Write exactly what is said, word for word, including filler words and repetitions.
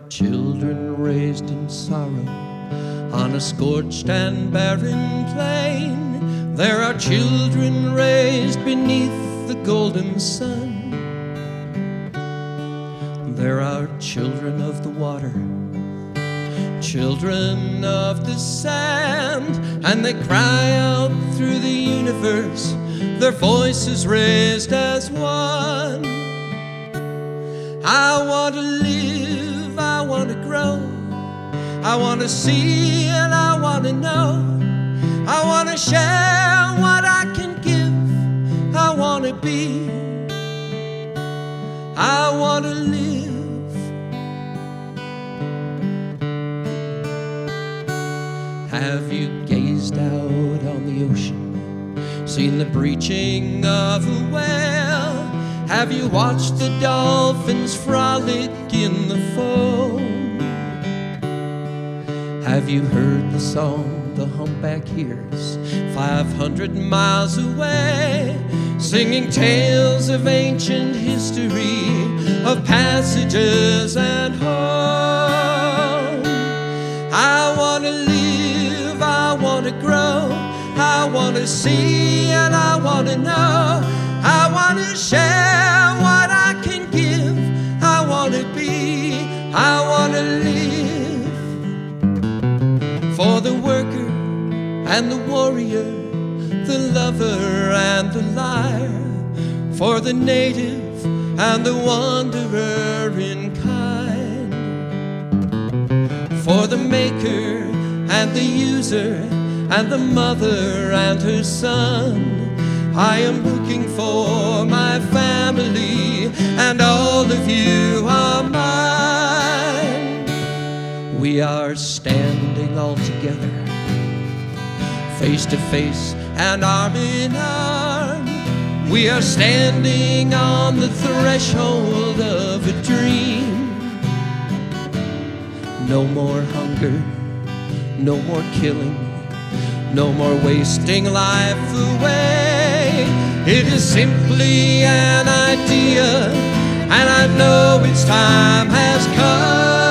children raised in sorrow on a scorched and barren plain. There are children raised beneath the golden sun. There are children of the water, children of the sand, and they cry out through the universe, their voices raised as one. I want to live, I want to grow, I want to see and I want to know, I want to share what I can give, I want to be, I want to live. Have you gazed out on the ocean, seen the breaching of a whale? Have you watched the dolphins frolic in the foam? Have you heard the song the humpback hears five hundred miles away, singing tales of ancient history, of passages and home? I want to live, I want to grow, I want to see and I want to know, I want to share what I can give, I want to be, I want to live. For the worker and the warrior, the lover and the liar, for the native and the wanderer in kind, for the maker and the user and the mother and her son. I am looking for my family, and all of you are mine. We are standing all together, face to face and arm in arm. We are standing on the threshold of a dream. No more hunger, no more killing, no more wasting life away. It is simply an idea, and I know its time has come.